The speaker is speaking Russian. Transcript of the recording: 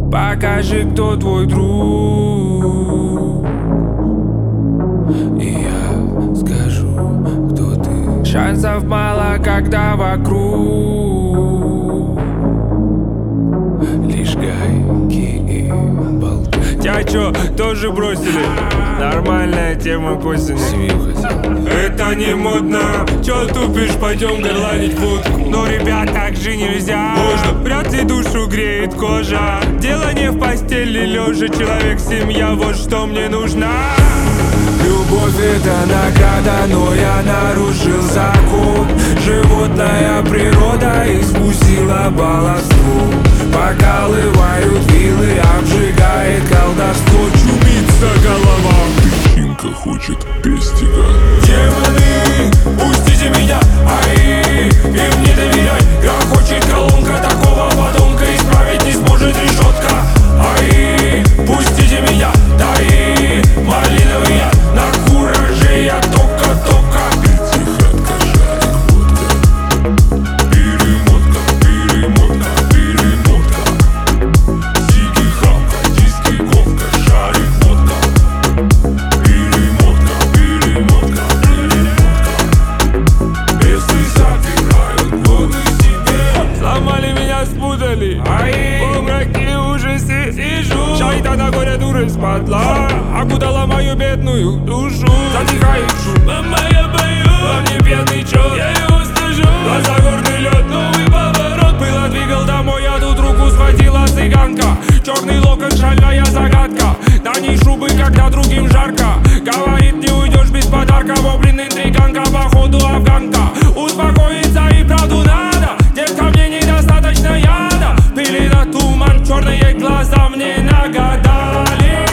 Покажи, кто твой друг, и я скажу, кто ты. Шансов мало, когда вокруг лишь гайки и болты. Тебя чё, тоже бросили? Нормальная тема к осени. Семью хотел. Это не модно. Чё тупишь, пойдем горланить водку. Но, ребят, так же нельзя. Можно. Вряд ли душу греет кожа. Дело не в постели лежа. Человек, семья, вот что мне нужна. Любовь — это награда, но я нарушил закон. Животная природа испустила баловство. Покалывают вилы, обжигает колдовство. Чумится голова, причинка хочет пестика. Демоны, пустите меня, ай, им не доверяй. Грохочет колонка, такого подонка исправить не сможет решетка. Ай, пустите меня, дай, малиновый я, на кураже я тока-тока. Пятихатка, шарик, водка, перемотка, перемотка, перемотка. Сиги, хамка, диски, ковка, шарик, водка. Перемотка, перемотка, перемотка. Если забирают годы себе. Сломали меня, спутали, ай, в мраке ужасе сижу. Шайтана горе дуры спадла, окутала мою бедную душу. Затихает шум, мама, я боюсь. Во мне пьяный чёрт, я его стыжу. Глаза горный лед, новый поворот. Было двигал домой, а тут руку схватила цыганка. Черный локон, шальная загадка. На ней шубы, когда другим жарко. Говорит, не уйдешь без подарка. Воблин интриганка, походу афганка. Успокоиться и правду надо. Детка, мне недостаточно яда. Пили на туман, черные глаза мне нагадали.